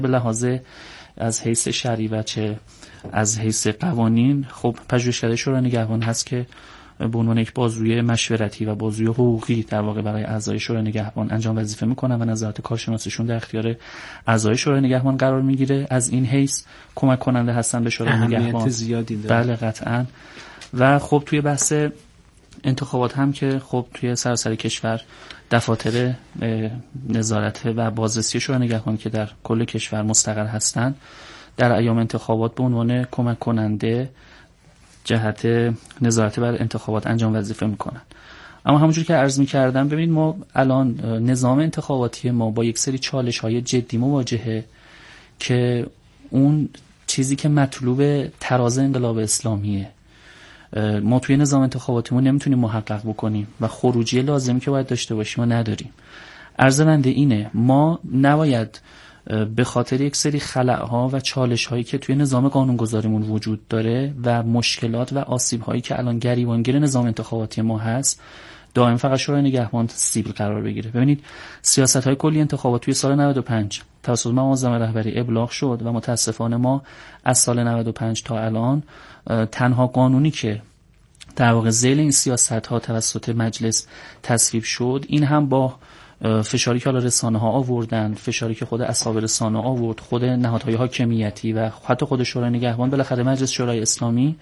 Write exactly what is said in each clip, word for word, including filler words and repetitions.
به لحاظ از حیث شرعی و چه از حیث قوانین خب پژوهشکده شورای نگهبان هست که به عنوان یک بازوی مشورتی و بازوی حقوقی در واقع برای اعضای شورای نگهبان انجام وظیفه میکنن و نظرات کارشناسیشون در اختیار اعضای شورای نگهبان قرار میگیره. از این حیث کمک کننده هستن به شورای نگهبان. زیادی داره. بله قطعاً. و خب توی بحث انتخابات هم که خب توی سراسر کشور دفاتر نظارت و بازرسی شورای نگهبان که در کل کشور مستقر هستند در ایام انتخابات به عنوان کمک کننده جهت نظارت بر انتخابات انجام وظیفه میکنن. اما همونجور که عرض میکردم ببینید ما الان نظام انتخاباتی ما با یک سری چالش های جدی مواجهه که اون چیزی که مطلوب تراز انقلاب اسلامیه ما توی نظام انتخاباتیمون نمیتونیم محقق بکنیم و خروجی لازمی که باید داشته باشیم و نداریم. عرض بنده اینه ما نباید به خاطر یک سری خلأها و چالش‌هایی که توی نظام قانونگذاریمون وجود داره و مشکلات و آسیب‌هایی که الان گریبانگیر نظام انتخاباتی ما هست دائم فقط شورای نگهبان سیبل قرار بگیره. ببینید سیاست‌های کلی انتخابات توی سال نود و پنج توسط مقام معظم رهبری ابلاغ شد و متاسفانه ما از سال نود و پنج تا الان تنها قانونی که در واقع ذیل این سیاست‌ها توسط مجلس تصویب شد این هم با فشاری که حالا رسانه‌ها آوردن، فشاری که خود اصحاب رسانه آورد، خود نهادهای حاکمیتی و حتی خود شورای نگهبان، بالاخره مجلس شورای اسلامی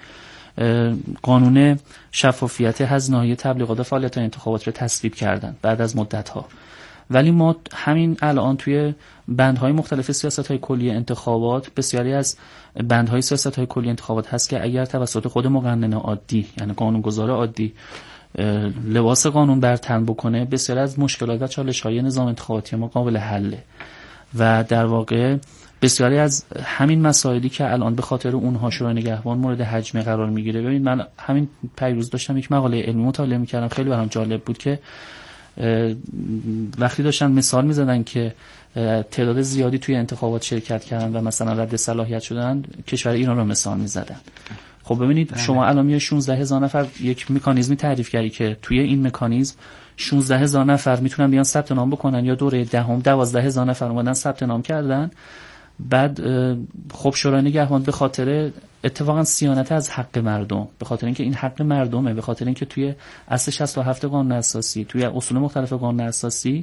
قانون شفافیت هزینه‌های تبلیغات و فعالیت‌های انتخابات رو تصویب کردن بعد از مدت‌ها. ولی ما همین الان توی بندهای مختلف سیاست‌های کلی انتخابات بسیاری از بندهای سیاست‌های کلی انتخابات هست که اگر توسط خود مقنن عادی یعنی قانونگذار عادی لباس قانون بر تن بکنه بسیاری از مشکلات و چالش‌های نظام انتخاباتی ما قابل حله و در واقع بسیاری از همین مسائلی که الان به خاطر اونها شورای نگهبان مورد حجم قرار میگیره. ببین من همین پیروز داشتم یک مقاله علمی مطالعه میکردم خیلی برام جالب بود که وقتی داشتن مثال میزدن که تعداد زیادی توی انتخابات شرکت کردن و مثلا رد صلاحیت شدن کشور ایران رو مثال میزدن. خب ببینید شما الان میای شانزده هزار نفر یک مکانیزمی تعریف کردی که توی این مکانیزم شانزده هزار نفر میتونن بیان ثبت نام بکنن یا دوره دهم دوازده هزار نفر اومدن ثبت نام کردن. بعد خب شورای نگهبان به خاطر اتفاقا صیانت از حق مردم، به خاطر اینکه این حق مردمه، به خاطر اینکه توی اصل شصت و هفت قانون اساسی توی اصول مختلف قانون اساسی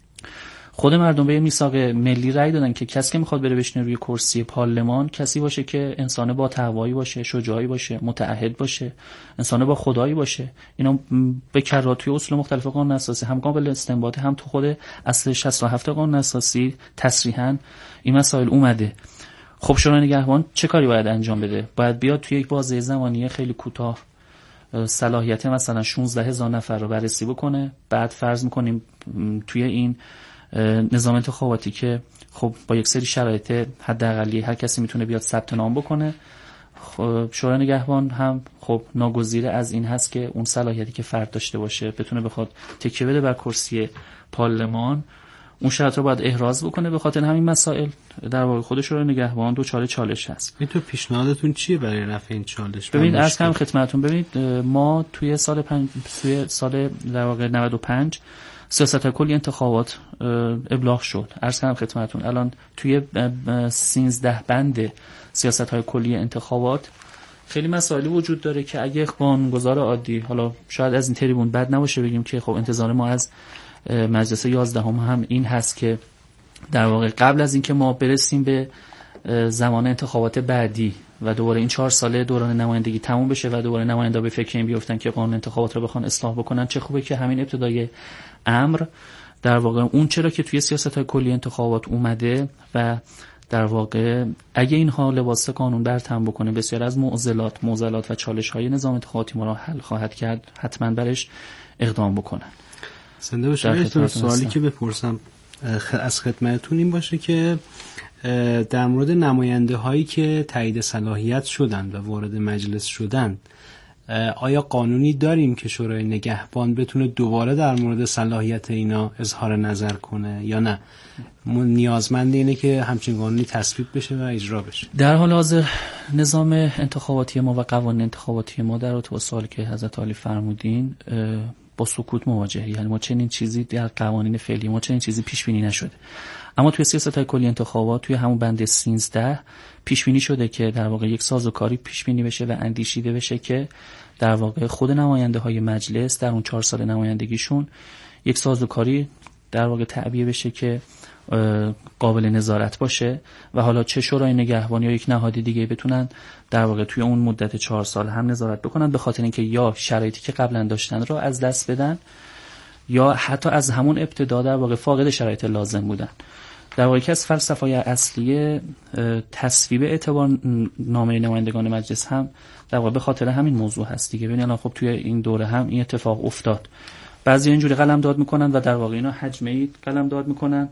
خود مردم به میثاق ملی رأی دادن که کسی که میخواد بره بشینه روی کرسی پارلمان کسی باشه که انسان با تقوایی باشه، شجاعی باشه، متعهد باشه، انسان با خدایی باشه. اینا به کرات توی اصول مختلف قانون اساسی هم قابل استنباط هم تو خود اصل شصت و هفت قانون اساسی تصریحاً این مسائل اومده. خب شورای نگهبان چه کاری باید انجام بده؟ باید بیاد توی یک بازه زمانی خیلی کوتاه صلاحیت مثلا شانزده هزار نفر رو بررسی بکنه. بعد فرض می‌کنیم توی این نظام انتخاباتی که خب با یک سری شرایط حداقلی هر کسی میتونه بیاد ثبت نام بکنه. خب شورای نگهبان هم خب ناگزیر از این هست که اون صلاحیتی که فرد داشته باشه بتونه بخواد تکیه بده بر کرسی پارلمان اون شرط رو باید احراز بکنه. به خاطر همین مسائل در واقع خود شورای نگهبان دوچار چالش هست. این تو پیشنهادتون چیه برای رفع این چالش؟ ببینید عرض کنم خدمتتون، ببینید ما توی سال پنج توی سال در واقع نود و پنج سیاست کلی انتخابات ابلاغ شد. عرض کنم خدمتتون الان توی سیزده بند سیاست های کلی انتخابات خیلی مسائلی وجود داره که اگه قانونگذار عادی، حالا شاید از این تریبون بد نباشه بگیم که خب انتظار ما از مجلس یازدهم هم این هست که در واقع قبل از اینکه ما برسیم به زمان انتخابات بعدی و دوباره این چهار ساله دوران نمایندگی تموم بشه و دوباره نمایندا به فکر این بیفتن که قانون انتخابات رو بخوان اصلاح بکنن، چه خوبه که همین ابتدای امر در واقع اون چرا که توی سیاست‌های کلی انتخابات اومده و در واقع اگه اینها لباس قانون بر تن بکنه بسیار از معضلات معضلات و چالش‌های نظام انتخاباتی ما را حل خواهد کرد، حتما برش اقدام بکنن. زنده باشید. سوالی که بپرسم از خدمتتون این باشه که در مورد نماینده هایی که تایید صلاحیت شدند و وارد مجلس شدند آیا قانونی داریم که شورای نگهبان بتونه دوباره در مورد صلاحیت اینا اظهار نظر کنه یا نه نیازمند اینه که همچین قانونی تصویب بشه و اجرا بشه؟ در حال حاضر نظام انتخاباتی ما و قوانین انتخاباتی ما در رابطه با سوالی که حضرت عالی فرمودین با سکوت مواجهه. یعنی ما چنین چیزی در قوانین فعلی ما چنین چیزی پیش بینی نشده. اما توی سیاست‌های کلی انتخابات توی همون بند سیزده پیش بینی شده که در واقع یک سازوکاری پیش بینی بشه و اندیشیده بشه که در واقع خود نماینده‌های مجلس در اون چهار سال نمایندگیشون یک سازوکاری در واقع تعبیه بشه که قابل نظارت باشه و حالا چه شورای نگهبان یا یک نهاد دیگه بتونن در واقع توی اون مدت چهار سال هم نظارت بکنن، به خاطر اینکه یا شرایطی که قبلا داشتن رو از دست بدن یا حتی از همون ابتدا در واقع فاقد شرایط لازم بودن. در واقع یکی از فلسفه‌های اصلی تصویب اعتبارنامه نمایندگان مجلس هم در واقع به خاطر همین موضوع هست دیگه. ببینید الان خب توی این دوره هم این اتفاق افتاد. بعضی اینجوری قلمداد میکنن و در واقع اینا حجمه‌ای قلمداد میکنن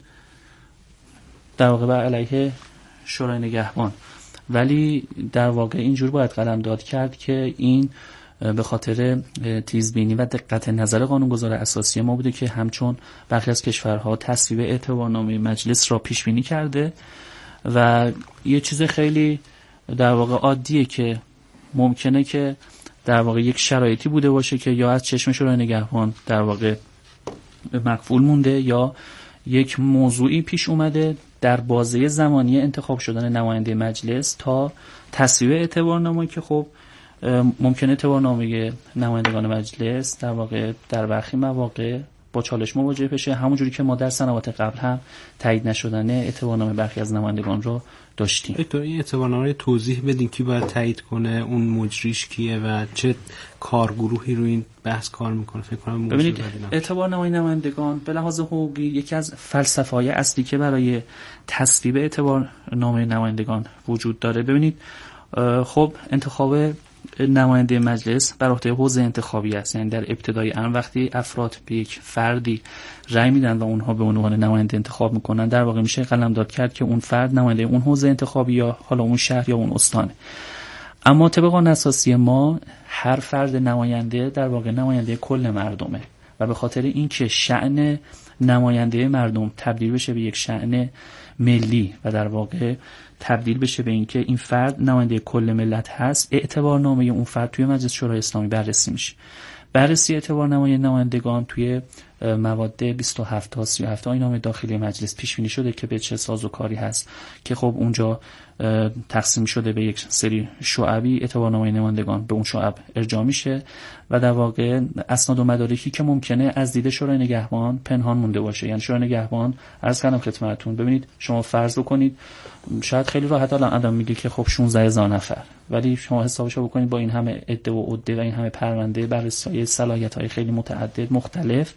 در واقع بر علیه شورای نگهبان، ولی در واقع اینجور باید قلمداد کرد که این به خاطر تیزبینی و دقت نظر قانونگذار اساسی ما بوده که همچون برخی از کشورها تصویب اعتبارنامه مجلس را پیش بینی کرده و یه چیز خیلی در واقع عادیه که ممکنه که در واقع یک شرایطی بوده باشه که یا از چشم شورای نگهبان در واقع مغفول مونده یا یک موضوعی پیش اومده در بازه زمانی انتخاب شدن نماینده مجلس تا تصویب اعتبارنامه که خب ممکنه اعتبارنامه نمایندگان مجلس در واقع در برخی مواقع با چالش مواجه بشه، همونجوری که ما در سنوات قبل هم تایید نشدن اعتبارنامه برخی از نمایندگان رو داشتیم. دکتر این اعتبارنامه رو توضیح بدین کی باید تایید کنه، اون مجریش کیه و چه کارگروهی رو این بحث کار میکنه؟ فکر کنم ببینید اعتبارنامه نمایندگان به لحاظ حقوقی یکی از فلسفه‌های اصلی که برای تصویب اعتبارنامه نمایندگان وجود داره. ببینید خب انتخاب نماینده مجلس بر عهده حوزه انتخابی است، یعنی در ابتدای امر وقتی افراد به یک فردی رأی میدن و اونها به عنوان نماینده انتخاب میکنن در واقع میشه قلمداد کرد که اون فرد نماینده اون حوزه انتخابی یا حالا اون شهر یا اون استانه. اما طبق قانون اساسی ما هر فرد نماینده در واقع نماینده کل مردمه و به خاطر اینکه شأن نماینده مردم تبدیل بشه به یک شأن ملی و در واقع تبدیل بشه به اینکه این فرد نماینده کل ملت هست، اعتبارنامه اون فرد توی مجلس شورای اسلامی بررسی میشه. بررسی اعتبارنامه نمایندگان توی مواد بیست و هفت تا سی و هفت آیین نامه داخلی مجلس پیش بینی شده که به چه سازوکاری هست که خب اونجا تقسیم شده به یک سری شعبی، اعتبارنامه نمایندگان به اون شعب ارجاع میشه و در واقع اسناد و مدارکی که ممکنه از دید شورای نگهبان پنهان مونده باشه. یعنی شورای نگهبان عرض کردم خدمتتون، ببینید شما فرض بکنید شاید خیلی راحت الان آدم میگه که خب شانزده هزار نفر، ولی شما حسابشو بکنید با این همه عده و عده و این همه پرونده بررسی صلاحیت‌های خیلی متعدد مختلف،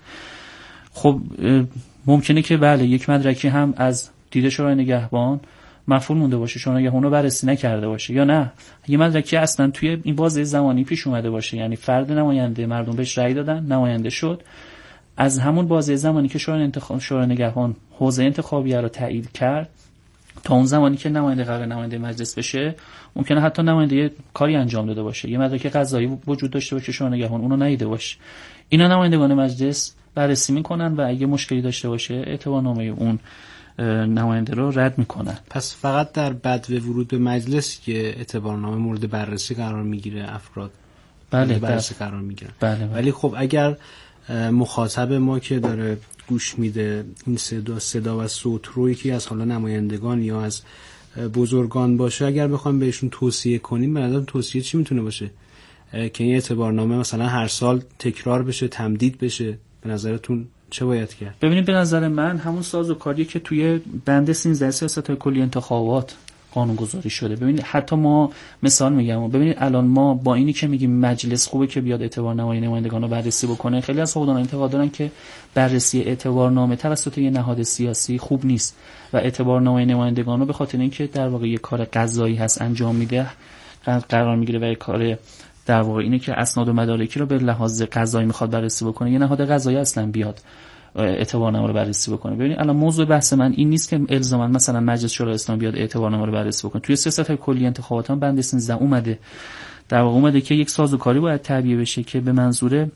خب ممکنه که بله یک مدرکی هم از دید شورای نگهبان مفعول مونده باشه، شورای نگهبان رو بررسی نکرده باشه، یا نه یه مدرکی اصلا توی این بازه زمانی پیش اومده باشه، یعنی فرد نماینده مردم بهش رأی دادن نماینده شد، از همون بازه زمانی که شورای انتخاب شورای نگهبان حوزه انتخابیه رو تایید کرد تا اون زمانی که نماینده قرار نماینده مجلس بشه ممکنه حتی نماینده کاری انجام داده باشه، یه مدرک قضایی وجود داشته باشه شورای نگهبان اونو ندیده باشه. اینا نمایندگان مجلس بررسی میکنن و اگه مشکلی داشته باشه اعتبارنامه اون نماینده رو رد میکنن. پس فقط در بدو ورود به مجلس که اعتبارنامه مورد بررسی قرار میگیره، افراد بله بررسی قرار میگیرن. بله بله. ولی خب اگر مخاطب ما که داره گوش میده این صدا صدا و صوت رو یکی از حالا نمایندگان یا از بزرگان باشه، اگر بخوایم بهشون توصیه کنیم، به نظرم توصیه چی میتونه باشه؟ که این اعتبارنامه مثلا هر سال تکرار بشه، تمدید بشه، به نظرتون چه باید کرد؟ ببینید به نظر من همون سازوکاریه که توی بند سیزده سیاست‌های کلی انتخابات قانون گذاری شده. ببینید حتی ما مثال میگم، ببینید الان ما با اینی که میگیم مجلس خوبه که بیاد اعتبارنامه نمایندگان رو بررسی بکنه، خیلی از حقوقدانان انتقاد دارن که بررسی اعتبارنامه توسط یه نهاد سیاسی خوب نیست و اعتبارنامه نمایندگان رو به خاطر اینکه در واقع یه کار قضایی هست انجام میده قرار میگیره و یه کار در واقع اینه که اسناد و مدارکی رو به لحاظ قضایی میخواد بررسی بکنه، یه نهاد قضایی اصلا بیاد اعتبارنامه رو بررسی بکنه. ببینید الان موضوع بحث من این نیست که الزاما مثلا مجلس شورای اسلامی بیاد اعتبارنامه رو بررسی بکنه. توی سیاست‌های کلی انتخابات هم بند سیزده اومده در واقع اومده که یک سازوکاری باید تعبیه بشه که به منظور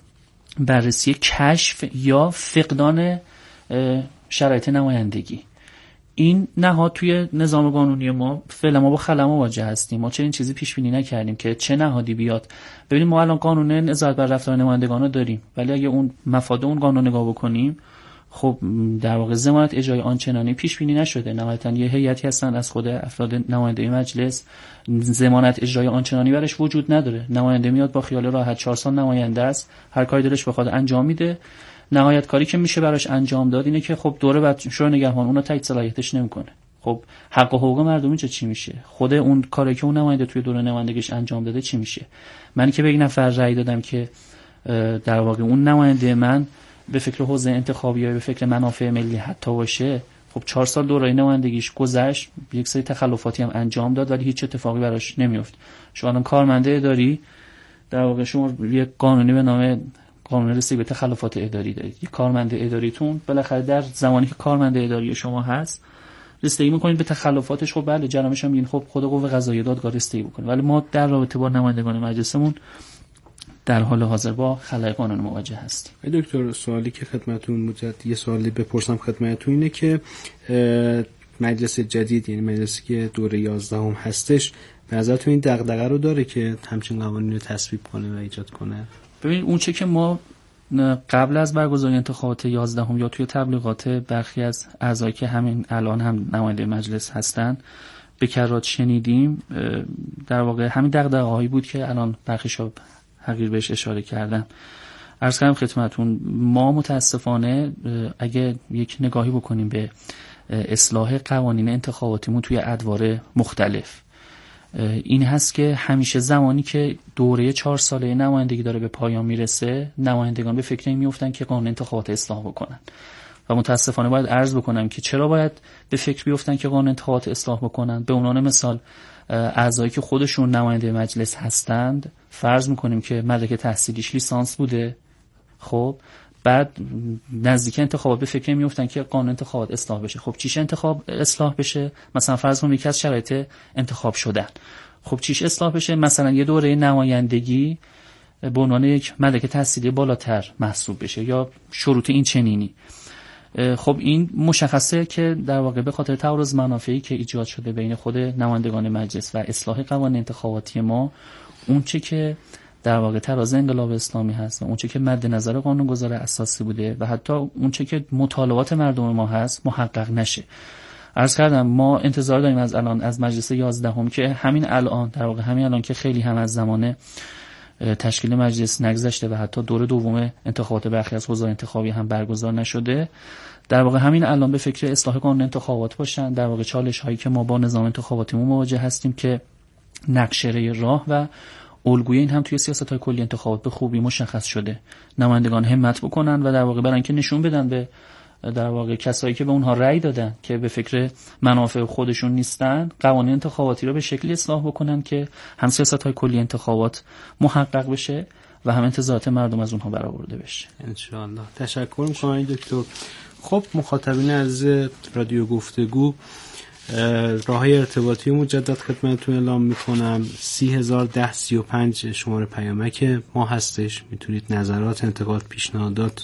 بررسی کشف یا فقدان شرایط نمایندگی. این نهاد توی نظام قانونی ما فعلا ما با خلا مواجه هستیم. ما چه این چیزی پیش بینی نکردیم که چه نهادی بیاد. ببینید ما الان قانون نظارت بر رفتار نمایندگان رو داریم، ولی اگه اون مفاد اون قانون نگاه بکنیم، خب در واقع ضمانت اجرای آنچنانی پیش بینی نشده. نهایتاً یه هیئتی هستن از خود افراد نماینده مجلس، ضمانت اجرای آنچنانی برش وجود نداره. نماینده میاد با خیال راحت چهار سال نماینده است، هر کاری دلش بخواد انجام میده. نهایت کاری که میشه براش انجام داد اینه که خب دوره بعد شورای نگهبان اونو تایید صلاحیتش نمیکنه. خب حق و حقوق مردم اینجا چی میشه؟ خود اون کاری که اون نماینده توی دوره نمایندگیش انجام داده چی میشه؟ من که به یک نفر رأی دادم که در واقع اون نماینده من به فکر حوزه انتخابی یا به فکر منافع ملی حتی باشه، خب چهار سال دوره نمایندگیش گذشت، یک سری تخلفاتی هم انجام داد ولی هیچ اتفاقی براش نمیفت. شما الان کارمنده اداری در واقع شما یک قانونی به نام قانون رسیدگی به تخلفات اداری دارید. یک کارمند اداریتون بالاخره در زمانی که کارمند اداری شما هست رسیدگی میکنید به تخلفاتش، خب بله جرمش هم میگین خب خود قوه قضاییه دادگاه رسیدگی بکنه. ولی ما در رابطه با نمایندگان مجلسمون در حال حاضر با خلای قانون مواجه هستیم. دکتر سوالی که خدمتتون مجدد یه سوالی بپرسم خدمتتون اینه که مجلس جدید، یعنی مجلسی که دوره یازدهم هستش، به نظرتون این دغدغه رو داره که همچین قوانین رو تصویب کنه و ایجاد کنه؟ ببین اون چه که ما قبل از برگزاری انتخابات یازدهم یا توی تبلیغات برخی از اعضایی که همین الان هم نماینده مجلس هستن به کرات شنیدیم، در واقع همین دغدغه‌هایی بود که الان برخیشو حقیر بهش اشاره کردن. عرض کردم خدمتتون ما متاسفانه اگه یک نگاهی بکنیم به اصلاح قوانین انتخاباتیمون توی ادوار مختلف، این هست که همیشه زمانی که دوره چهار ساله نمایندگی داره به پایان میرسه، نمایندگان به فکر این میفتن که قانون انتخابات اصلاح بکنن و متاسفانه باید عرض بکنم که چرا باید به فکر بیفتن که قانون انتخابات اصلاح بکنن. به عنوان مثال اعضایی که خودشون نماینده مجلس هستند، فرض میکنیم که مدرک تحصیلیش لیسانس بوده، خب بعد نزدیک انتخابات به فکر میفتن که قانون انتخابات اصلاح بشه. خب چیش انتخاب اصلاح بشه؟ مثلا فرض کنیم یکی از شرایط انتخاب شدن، خب چیش اصلاح بشه؟ مثلا یه دوره نمایندگی به عنوان یک مدرک تحصیلی بالاتر محسوب بشه یا شروط این چنینی. خب این مشخصه که در واقع به خاطر تعارض منافعی که ایجاد شده بین خود نمایندگان مجلس و اصلاح قوانین انتخاباتی ما، اون چه که در واقع تراز انقلاب اسلامی هست و اون چه که مد نظر قانونگذار اساسی بوده و حتی اون چه که مطالبات مردم ما هست محقق نشه. عرض کردم ما انتظار داریم از الان از مجلس یازدهم که همین الان در واقع همین الان که خیلی هم از زمان تشکیل مجلس نگذشته و حتی دور دوم انتخابات برخی از حوزه انتخابی هم برگزار نشده، در واقع همین الان به فکر اصلاح قانون انتخابات باشن. در واقع چالش هایی که ما با نظام انتخاباتیمون مواجه هستیم که نقشه راه و الگوی این هم توی سیاست‌های کلی انتخابات به خوبی مشخص شده. نمایندگان همت بکنن و در واقع برای اینکه نشون بدن به در واقع کسایی که به اونها رأی دادن که به فکر منافع خودشون نیستن، قوانین انتخاباتی رو به شکلی اصلاح بکنن که هم سیاست‌های کلی انتخابات محقق بشه و هم انتظارات مردم از اونها برآورده بشه. ان شاء الله. تشکر می‌کنم دکتر. خب مخاطبین از رادیو گفتگو، راههای ارتباطی مجدد خدمتتون اعلام میکنم. سی هزار ده سی و پنج شماره پیامک ما هستش، میتونید نظرات، انتقاد، پیشنهادات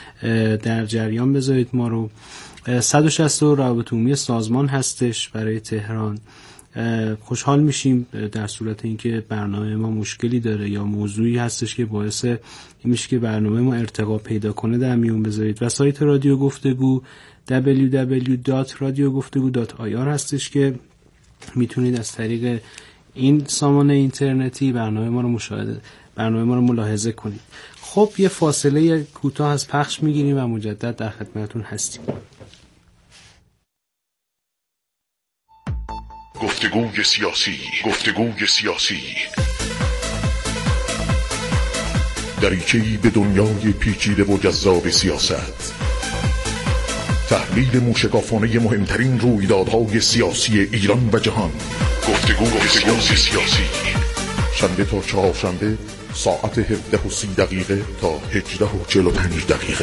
در جریان بذارید ما رو. صد و شصت روابط عمومی سازمان هستش برای تهران. خوشحال میشیم در صورت اینکه برنامه ما مشکلی داره یا موضوعی هستش که باعث این میشه که برنامه ما ارتقا پیدا کنه در میون بذارید. و سایت رادیو گفتگو دبلیو دبلیو دبلیو دات رادیو گفتگو دات آی آر هستش که میتونید از طریق این سامان اینترنتی برنامه ما رو مشاهده برنامه ما رو ملاحظه کنید. خب یه فاصله کوتاه از پخش میگیریم و مجدد در خدمتتون هستیم. گفتگوی سیاسی، گفتگوی سیاسی، دریچه‌ای به دنیای پیچیده و جذاب سیاست. تحلیل موشکافانه مهمترین رویدادهای سیاسی ایران و جهان. گفتگوی سیاسی سیاسی شنبه تا چهارشنبه ساعت هفده و سی دقیقه تا هجده و چهل و پنج دقیقه.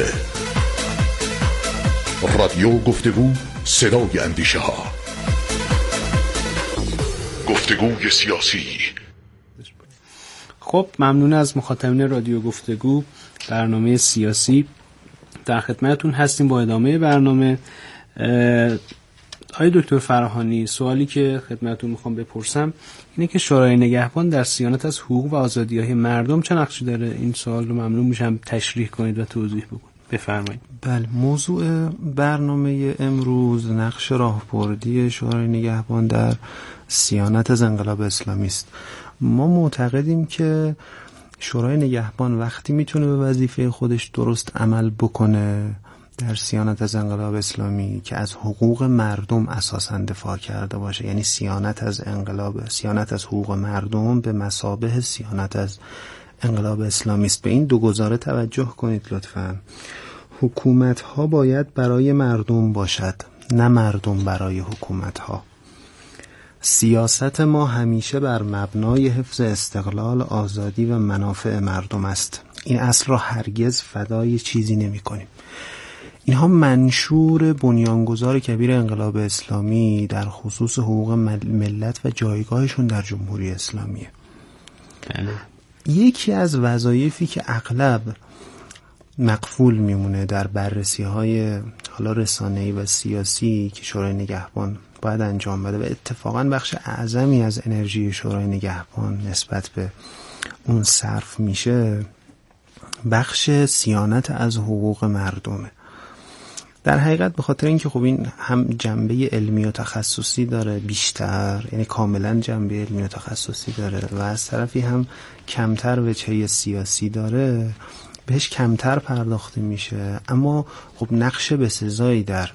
رادیو گفتگو، صدای اندیشه ها. گفتگوی سیاسی. خب ممنون از مخاطبین رادیو گفتگو. برنامه سیاسی در خدمتتون هستیم با ادامه برنامه. آقای دکتر فراهانی، سوالی که خدمتتون میخوام بپرسم اینه که شورای نگهبان در صیانت از حقوق و آزادی‌های مردم چه نقشی داره؟ این سوال رو ممنون میشم تشریح کنید و توضیح بکنید. بفرمایید. بله، موضوع برنامه امروز نقش راهبردی شورای نگهبان در صیانت از انقلاب اسلامی است. ما معتقدیم که شورای نگهبان وقتی میتونه به وظیفه خودش درست عمل بکنه در صیانت از انقلاب اسلامی که از حقوق مردم اساساً دفاع کرده باشه، یعنی صیانت از انقلاب، صیانت از حقوق مردم به مثابه صیانت از انقلاب اسلامی است. به این دو گزاره توجه کنید لطفاً. حکومت ها باید برای مردم باشد، نه مردم برای حکومت ها. سیاست ما همیشه بر مبنای حفظ استقلال، آزادی و منافع مردم است. این اصل را هرگز فدای چیزی نمی کنیم. اینها منشور بنیانگذار کبیر انقلاب اسلامی در خصوص حقوق ملت و جایگاهشون در جمهوری اسلامیه. بله. یکی از وظایفی که اغلب مقفول میمونه در بررسی های حالا رسانه‌ای و سیاسی که شورای نگهبان باید انجام بده و اتفاقا بخش اعظمی از انرژی شورای نگهبان نسبت به اون صرف میشه، بخش صیانت از حقوق مردمه. در حقیقت به خاطر اینکه خب این هم جنبه علمی و تخصصی داره بیشتر، یعنی کاملا جنبه علمی و تخصصی داره و از طرفی هم کمتر وجهه سیاسی داره، بهش کمتر پرداخته میشه، اما خب نقش بسزایی در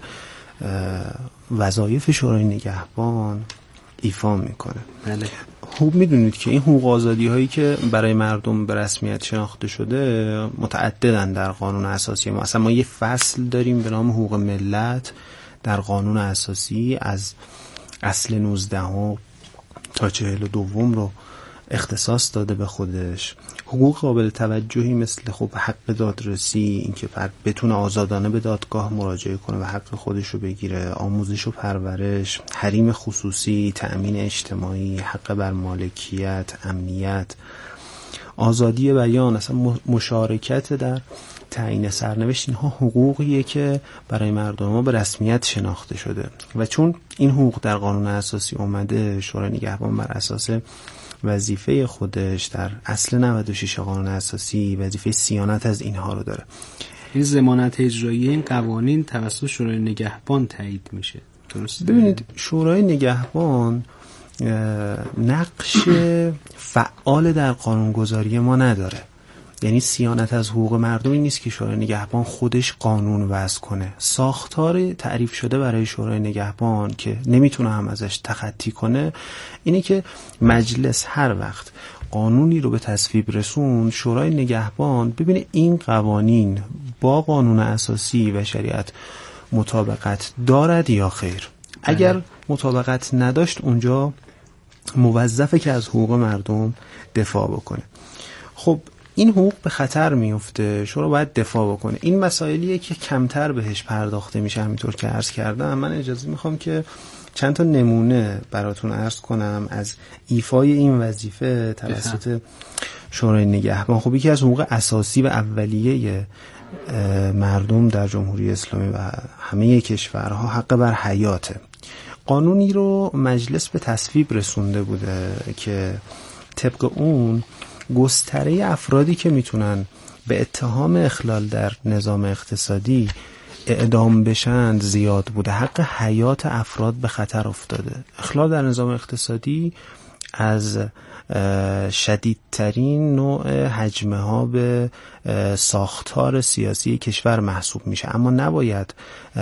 وظایف شورای نگهبان ایفا میکنه. بله. خوب میدونید که این حقوق آزادی هایی که برای مردم به رسمیت شناخته شده متعددن در قانون اساسی ما. اصلا ما یه فصل داریم به نام حقوق ملت در قانون اساسی، از اصل نوزدهم تا چهل و دوم رو اختصاص داده به خودش. حقوق قابل توجهی مثل خب حق دادرسی، اینکه فرد بتونه آزادانه به دادگاه مراجعه کنه و حق خودش رو بگیره، آموزش و پرورش، حریم خصوصی، تأمین اجتماعی، حق بر مالکیت، امنیت، آزادی بیان، اصلا مشارکت در تعیین سرنوشت، اینها حقوقیه که برای مردم ما به رسمیت شناخته شده و چون این حقوق در قانون اساسی اومده، شورای نگهبان بر اساس وظیفه خودش در اصل نود و شش قانون اساسی وظیفه صیانت از اینها رو داره. این ضمانت اجرایی این قوانین توسط شورای نگهبان تایید میشه، درسته؟ ببینید شورای نگهبان نقش فعال در قانونگذاری ما نداره. یعنی صیانت از حقوق مردمی نیست که شورای نگهبان خودش قانون وضع کنه. ساختار تعریف شده برای شورای نگهبان که نمیتونه هم ازش تخطی کنه اینه که مجلس هر وقت قانونی رو به تصویب رسون، شورای نگهبان ببینه این قوانین با قانون اساسی و شریعت مطابقت دارد یا خیر. اگر مطابقت نداشت اونجا موظفه که از حقوق مردم دفاع بکنه. خب این حقوق به خطر میفته، شورا باید دفاع بکنه. این مسائلیه که کمتر بهش پرداخته میشه. همینطور که عرض کردم، من اجازه میخوام که چند تا نمونه براتون عرض کنم از ایفای این وظیفه توسط شورای نگهبان. خب یکی از حقوق اساسی و اولیه مردم در جمهوری اسلامی و همه کشورها حق بر حیاته. قانونی رو مجلس به تصویب رسونده بوده که طبق اون گستره افرادی که میتونن به اتهام اخلال در نظام اقتصادی اعدام بشن زیاد بوده. حق حیات افراد به خطر افتاده. اخلال در نظام اقتصادی از شدیدترین نوع هجمه ها به ساختار سیاسی کشور محسوب میشه، اما نباید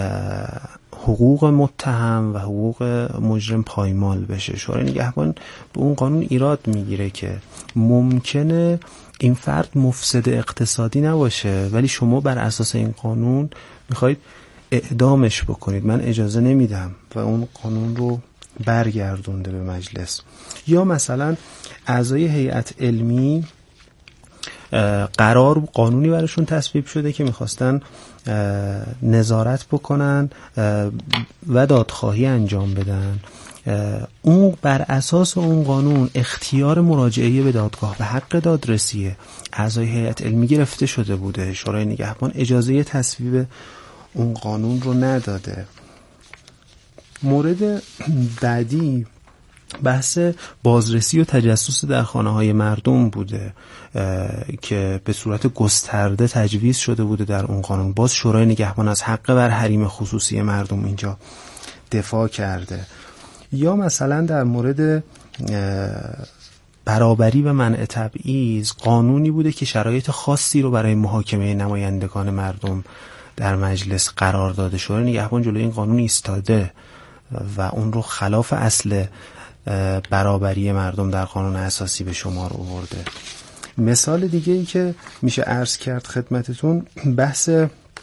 حقوق متهم و حقوق مجرم پایمال بشه. شورای نگهبان به اون قانون ایراد میگیره که ممکنه این فرد مفسد اقتصادی نباشه ولی شما بر اساس این قانون میخواید اعدامش بکنید، من اجازه نمیدم و اون قانون رو برگردونده به مجلس. یا مثلا اعضای هیئت علمی قرار قانونی براشون تصویب شده که میخواستن نظارت بکنن و دادخواهی انجام بدن. اون بر اساس اون قانون اختیار مراجعه به دادگاه و حق دادرسی اعضای هیئت علمی گرفته شده بوده. شورای نگهبان اجازه تصویب اون قانون رو نداده. مورد بعدی بحث بازرسی و تجسس در خانه‌های مردم بوده که به صورت گسترده تجویز شده بوده در اون قانون. باز شورای نگهبان از حق بر حریم خصوصی مردم اینجا دفاع کرده. یا مثلا در مورد برابری و منع تبعیض قانونی بوده که شرایط خاصی رو برای محاکمه نمایندگان مردم در مجلس قرار داده. شورای نگهبان جلوی این قانون ایستاده و اون رو خلاف اصل برابری مردم در قانون اساسی به شمار آورده. مثال دیگه ای که میشه عرض کرد خدمتتون بحث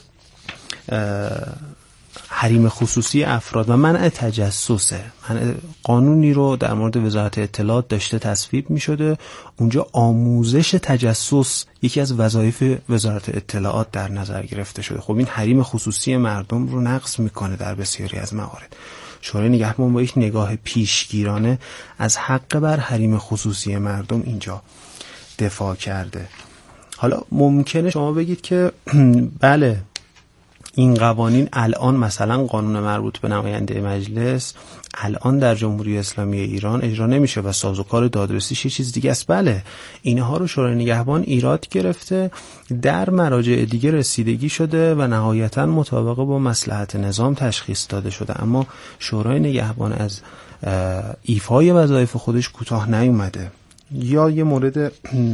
حریم خصوصی افراد و منع تجسسه. منع قانونی رو در مورد وزارت اطلاعات داشته تصویب میشده، اونجا آموزش تجسس یکی از وظایف وزارت اطلاعات در نظر گرفته شده. خب این حریم خصوصی مردم رو نقض میکنه در بسیاری از موارد. شورای نگهبان با یک نگاه پیشگیرانه از حق بر حریم خصوصی مردم اینجا دفاع کرده. حالا ممکنه شما بگید که بله این قوانین الان مثلا قانون مربوط به نماینده مجلس الان در جمهوری اسلامی ایران اجرا نمیشه و سازوکار دادرسیش یه چیز دیگه است. بله اینها رو شورای نگهبان ایراد گرفته، در مراجع دیگه رسیدگی شده و نهایتا مطابق با مصلحت نظام تشخیص داده شده، اما شورای نگهبان از ایفای وظایف خودش کوتاه نیومده. یا یه مورد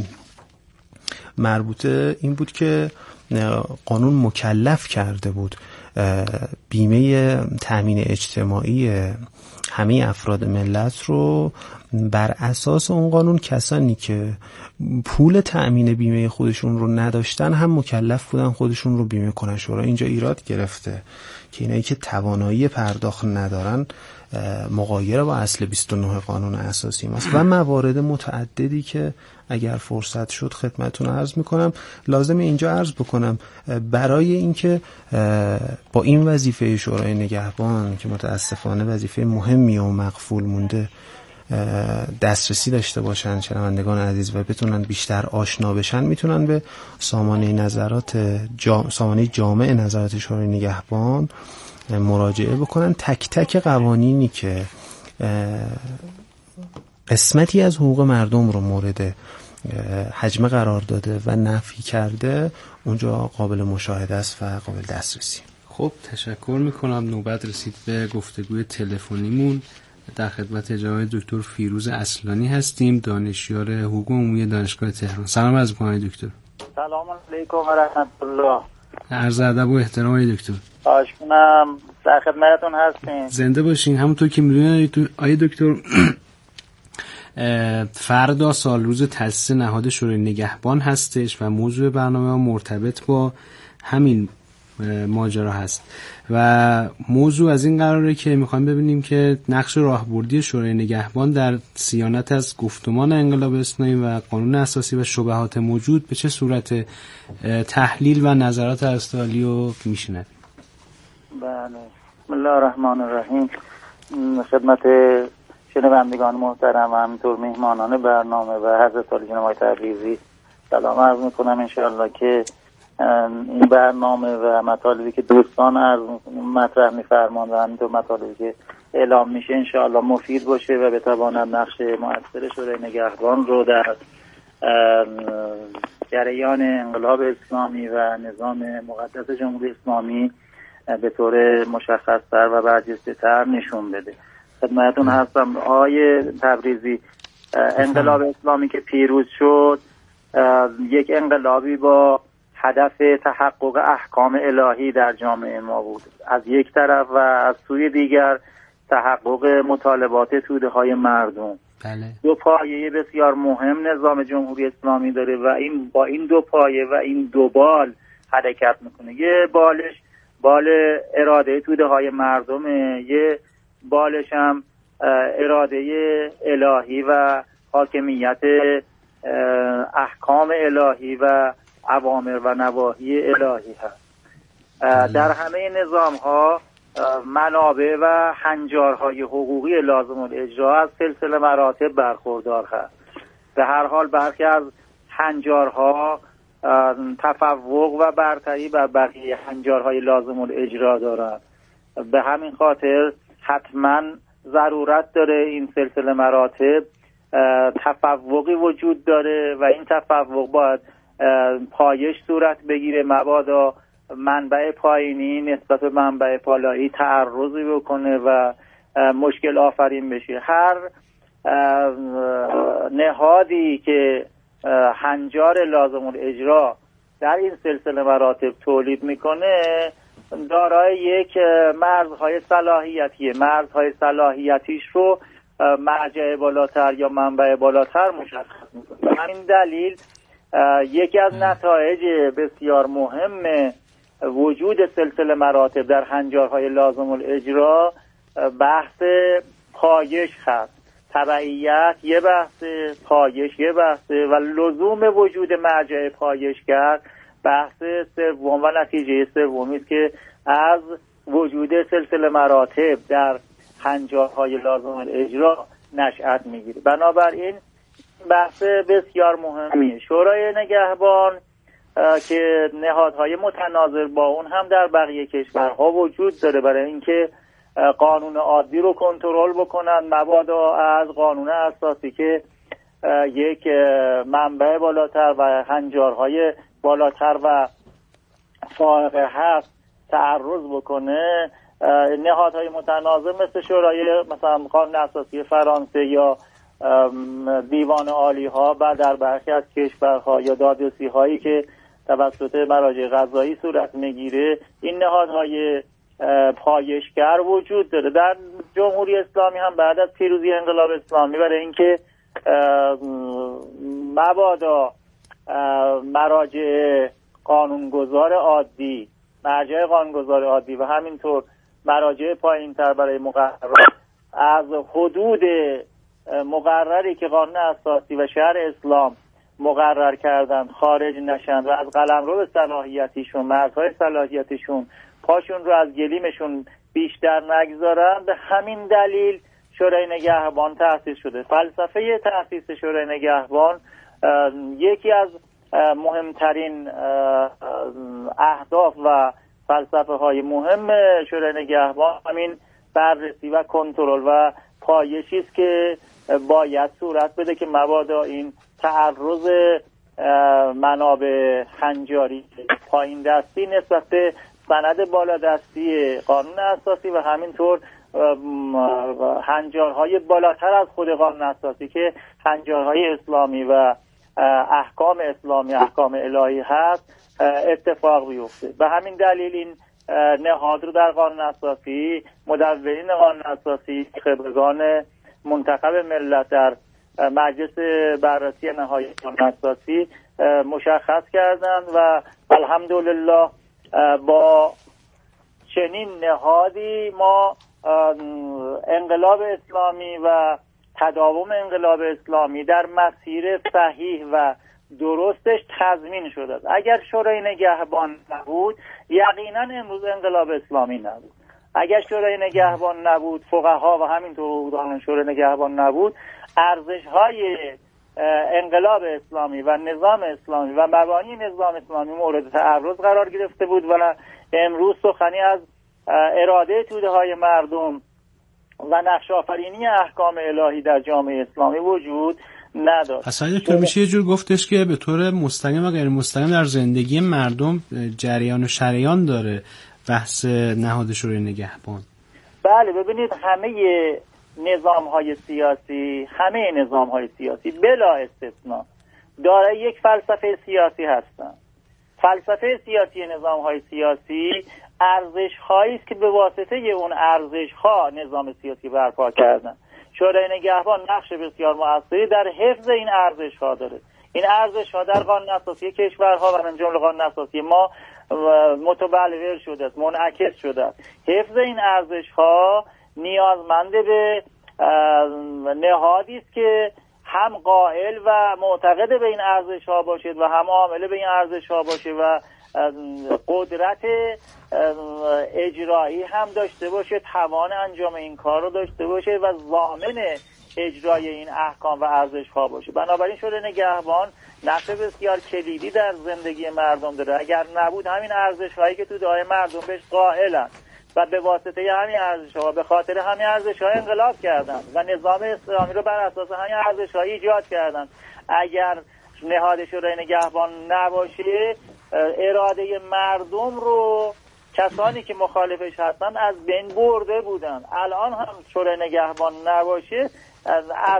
مربوطه این بود که قانون مکلف کرده بود بیمه تأمین اجتماعی همه افراد ملت رو بر اساس اون قانون کسانی که پول تأمین بیمه خودشون رو نداشتن هم مکلف بودن خودشون رو بیمه کنن. شورای اینجا ایراد گرفته که اینایی که توانایی پرداخت ندارن مغایر با اصل بیست و نه قانون اساسی ماست و موارد متعددی که اگر فرصت شد خدمتتون عرض میکنم. لازم اینجا عرض بکنم برای اینکه با این وظیفه شورای نگهبان که متاسفانه وظیفه مهمی و مغفول مونده دسترسی داشته باشن شنوندگان عزیز و بتونن بیشتر آشنا بشن، میتونن به سامانه نظرات جام... سامانه جامع نظرات شورای نگهبان مراجعه بکنن. تک تک قوانینی که قسمتی از حقوق مردم رو مورد حجمه قرار داده و نفی کرده اونجا قابل مشاهده است و قابل دسترسی. خب تشکر میکنم. نوبت رسید به گفتگوی تلفنیمون. در خدمت جناب دکتر فیروز اصلانی هستیم، دانشیار حقوق عمومی دانشگاه تهران. سلام عرض می‌کنم دکتر. سلام علیکم و رحمت الله. عرض ادب و احترام دکتر. خواهش می‌کنم، در خدمتتون هستیم. زنده باشین. همونطور که می‌دونید آقای دکتر فردا سال روز تأسیس نهاد شورای نگهبان هستش و موضوع برنامه مرتبط با همین ماجرا هست و موضوع از این قراره که میخوایم ببینیم که نقش راهبردی شورای نگهبان در صیانت از گفتمان انقلاب اسلامی و قانون اساسی و شبهات موجود به چه صورت تحلیل و نظرات استقلالی رو میشنویم. بله، بسم الله الرحمن الرحیم. خدمت شنوندگان محترم و همینطور مهمانان برنامه و حضرت عالی جناب تبریزی سلام عرض میکنم. انشاءالله که این برنامه و مطالبی که دوستان عرض مطرح میفرمان و همینطور مطالبی که اعلام میشه انشاءالله مفید باشه و بتواند نقش مؤثر شورای نگهبان رو در جریان انقلاب اسلامی و نظام مقدس جمهوری اسلامی به طور مشخص‌تر و برجسته‌تر نشون بده. خدمتتون هستم. آقای تبریزی، انقلاب اسلامی که پیروز شد یک انقلابی با هدف تحقق احکام الهی در جامعه ما بود از یک طرف و از سوی دیگر تحقق مطالبات توده های مردم. بله. دو پایه بسیار مهم نظام جمهوری اسلامی داره و این با این دو پایه و این دو بال حرکت میکنه. یه بالش بال اراده توده های مردمه، یه بالش هم اراده الهی و حاکمیت احکام الهی و اوامر و نواهی الهی هست. در همه نظام ها منابع و هنجارهای حقوقی لازم الاجرا از سلسله مراتب برخوردار هست. به هر حال برخی از هنجارها تفوق و برتری بر بقیه هنجارهای لازم الاجرا دارند. به همین خاطر حتما ضرورت داره این سلسله مراتب تفوقی وجود داره و این تفوق باید پایش صورت بگیره، مبادا منبع پایینی نسبت به منبع بالایی تعرضی بکنه و مشکل آفرین بشه. هر نهادی که هنجار لازم الاجرا در این سلسله مراتب تولید میکنه دارای یک مرزهای صلاحیتیه. مرزهای صلاحیتیش رو مرجع بالاتر یا منبع بالاتر مشخص میکنه. همین دلیل یکی از نتایج بسیار مهم وجود سلسله مراتب در هنجارهای لازم الاجرا بحث پایش هست. تبعیت یه بحثه، پایش یه بحثه و لزوم وجود مرجع پایشگر بحث سوم و نتیجه سومی است که از وجود سلسله مراتب در هنجارهای لازم الاجرا نشأت میگیره. بنابراین بحث بسیار مهمیه. شورای نگهبان که نهادهای متناظر با اون هم در بقیه کشورها وجود داره برای اینکه قانون عادی رو کنترل بکنن، مبادا از قانون اساسی که یک منبع بالاتر و هنجارهای بالاتر و فائقه هست تعرض بکنه. نهادهای متناظر مثل شورای مثلا قانون اساسی فرانسه یا دیوان عالی ها و در برخی از کشورها یا دادرسی هایی که توسط مراجع قضایی صورت میگیره این نهادهای پایشگر وجود داره. در جمهوری اسلامی هم بعد از پیروزی انقلاب اسلامی برای اینکه مبادا مراجع قانونگذار عادی، مرجع قانونگذار عادی و همینطور مراجع پایین‌تر برای مقررات از حدود مقرری که قانون اساسی و شرع اسلام مقرر کردن خارج نشن و از قلمرو صلاحیتیشون، مرزهای صلاحیتیشون پاشون رو از گلیمشون بیشتر نگذارن. به همین دلیل شورای نگهبان تأسیس شده. فلسفه تأسیس شورای نگهبان یکی از مهمترین اهداف و فلسفه های مهم شورای نگهبان همین بررسی و کنترل و پایشی است که باید صورت بده که مبادا این تعرض منابع هنجاری پایین دستی نسبت به سند بالادستی قانون اساسی و همینطور هنجارهای بالاتر از خود قانون اساسی که هنجارهای اسلامی و احکام اسلامی، احکام الهی هست اتفاق بیفته. به همین دلیل این نهاد رو در قانون اساسی مدونین قانون اساسی خبرگان منتخب ملت در مجلس بررسی نهایی قانون اساسی مشخص کردند و الحمدلله با چنین نهادی ما انقلاب اسلامی و تداوم انقلاب اسلامی در مسیر صحیح و درستش تضمین شده است. اگر شورای نگهبان نبود یقینا امروز انقلاب اسلامی نبود. اگر شورای نگهبان نبود، فقها و همینطور عضوان شورای نگهبان نبود، ارزش‌های انقلاب اسلامی و نظام اسلامی و مبانی نظام اسلامی مورد تعرض قرار گرفته بود و امروز سخنی از اراده توده‌های مردم و نقش آفرینی احکام الهی در جامعه اسلامی وجود نداشت. اصلا دکتر میشه یه جور گفتش که به طور مستقیم و غیر مستقیم در زندگی مردم جریان و شریان داره بحث نهاد شورای نگهبان. بله ببینید همه نظام‌های سیاسی، همه نظام‌های سیاسی بلا استثنا دارای یک فلسفه سیاسی هستند. فلسفه سیاسی نظام‌های سیاسی ارزش‌هایی است که به واسطه اون ارزش‌ها نظام سیاسی برپا کردن. شورای نگهبان نقش بسیار مؤثری در حفظ این ارزش‌ها داره. این ارزش‌ها در قانون اساسی کشورها و من جمله قانون اساسی ما متبلور شده است، منعکس شده است. حفظ این ارزش‌ها نیازمند به نهادی است که هم قائل و معتقد به این ارزش‌ها باشد و هم عامل به این ارزش‌ها باشه و قدرت اجرایی هم داشته باشه، توان انجام این کار رو داشته باشه و ضامن اجرای این احکام و ارزش‌ها باشه. بنابراین شورای نگهبان نقش بسیار کلیدی در زندگی مردم داره. اگر نبود همین ارزش‌هایی که تو دای مردم بهش قائلن و به واسطه همین ارزش‌ها به خاطر همین ارزش‌ها انقلاب کردن و نظام اسلامی رو بر اساس همین ارزش‌ها ایجاد کردن. اگر نهاد شورای نگهبان نباشه، اراده مردم رو کسانی که مخالفش هستن از بین برده بودن. الان هم شورای نگهبان نباشه،